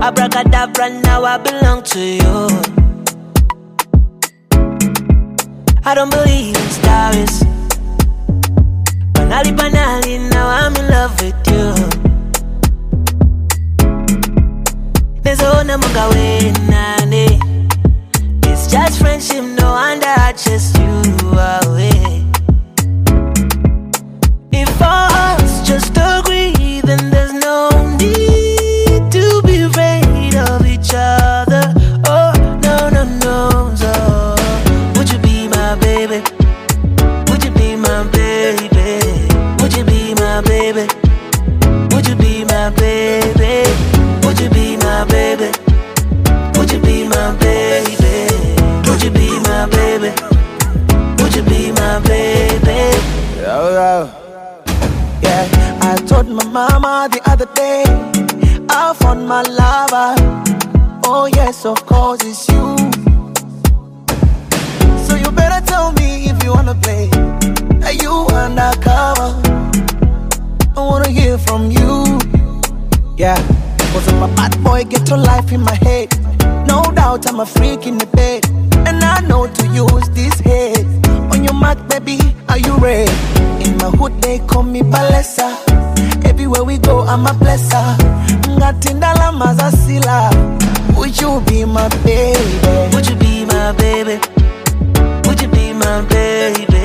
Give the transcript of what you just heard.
Abracadabra, now I belong to you. I don't believe in stars. Banali, banali, now I'm in love with you. There's a one munga way, nane. It's just friendship, no wonder I chase you away. If us just agree, then there's no need to be afraid of each other. Oh, no, no, no, so would you be my baby? Would you be my baby? Would you be my baby? Would you be my baby? Would you be my baby? Would you be my baby? Would you be my baby? Would you be my baby? Yeah, I told my mama the other day I found my lover. Oh yes, of course it's you. So you better tell me if you wanna play. Are you undercover? I wanna hear from you. Yeah, cause I'm a bad boy, get your life in my head. No doubt I'm a freak in the bed, and I know to use this head. On your mark, baby, are you ready? In my hood, they call me Balesa. Everywhere we go, I'm a blesser. Ngatindala mazasila. Would you be my baby? Would you be my baby? Would you be my baby?